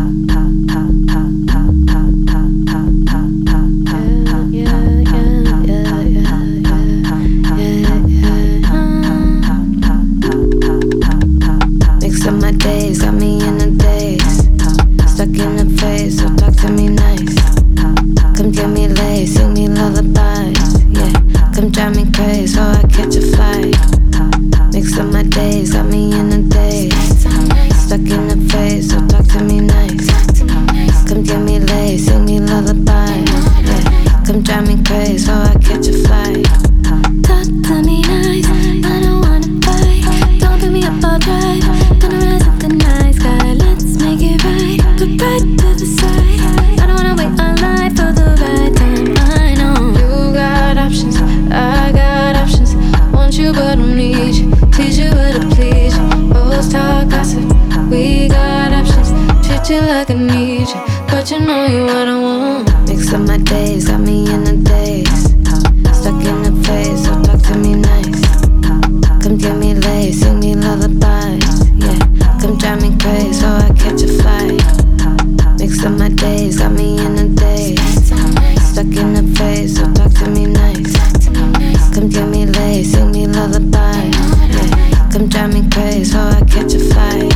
Mix up my days, got me in a daze. Stuck in the phase, so talk to me nice. Come get me laid, sing me lullabies. Yeah, come drive me crazy, so I catch a flight. Mix up my days, got me in a daze. Stuck in the phase, so talk to me nice. Come get me laid, sing me lullabies. Yeah, come drive me crazy, so I catch a flight. Talk to me nice, I don't wanna fight. Don't pick me up all dry. Gonna rise up the night sky, let's make it right. Go right to the side. I don't wanna wait online for the right time. I know you got options, I got options. Want you but don't need you. Teach you but to please you. Always talk gossip, we got options. Treat you like I need you, but you know you what I want. Mix up my days, got me in a daze. Stuck in the phase, so talk to me nice. Come get me laid, sing me lullabies. Yeah, come drive me crazy, so I catch a flight. Mix up my days, got me in a daze. Stuck in the phase, so talk to me nice. Come get me laid, sing me lullabies. Yeah, come drive me crazy, so I catch a flight.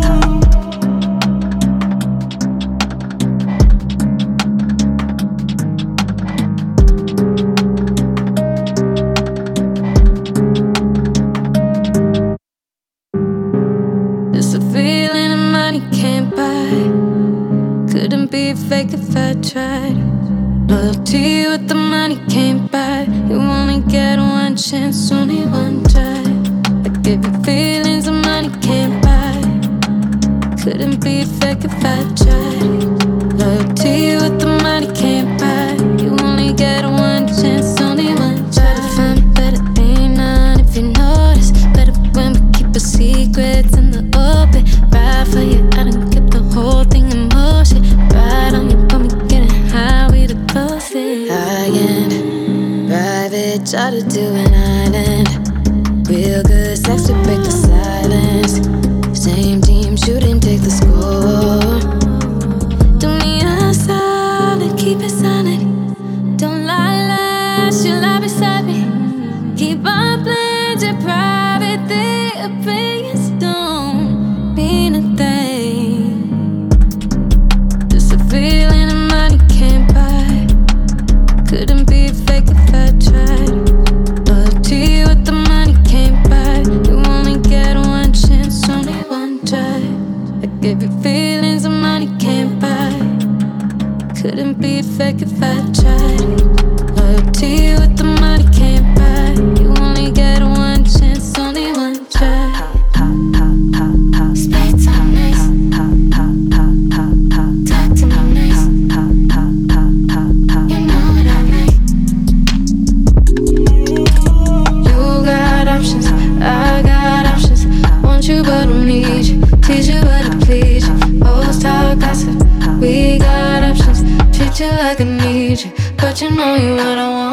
It's a feeling that money can't buy. Couldn't be fake if I tried. Loyalty with the money can't buy. You only get one chance, only one try. I give you feelings that money can't buy. Couldn't be fake if I tried. Loyalty with the money can't buy. You only get one chance, only one try. To find me better ain't none if you notice. Better when we keep our secrets in the open. Ride for you, I done kept the whole thing in motion. Ride on you, but we getting high, we the closest. High-end, private, try to do an island. Real good sex to break the silence. Same team shooting, take the score. Do me a solid, keep it solid. Don't lie, you lie beside me. Keep on playing your private thing. Opinions don't mean a thing. Just a feeling that money can't buy. Couldn't be fake if I tried. Loyalty with the money can't buy. You only get one chance, only one try. I give you feelings that money can't buy. Couldn't be fake if I tried. Loyalty with the money can't buy. You only get one chance, only one try. Speak to me nice. Talk to me nice. You know what I like. You got options, I got options. Want you but don't need you. Teach you but to please you. Always talk gossip, we got options. Treat you like I need you, but you know you what I want.